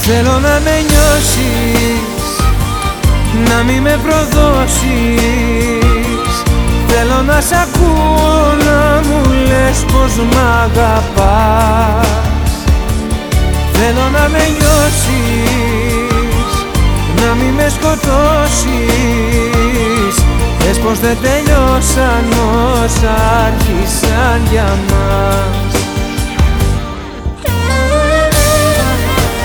Θέλω να με νιώσεις, να μη με προδώσεις. Θέλω να σ' ακούω να μου λες πως μ' αγαπάς. Θέλω να με νιώσεις, να μη με σκοτώσεις. Πες πως δεν τελειώσαν όσα άρχισαν για μας.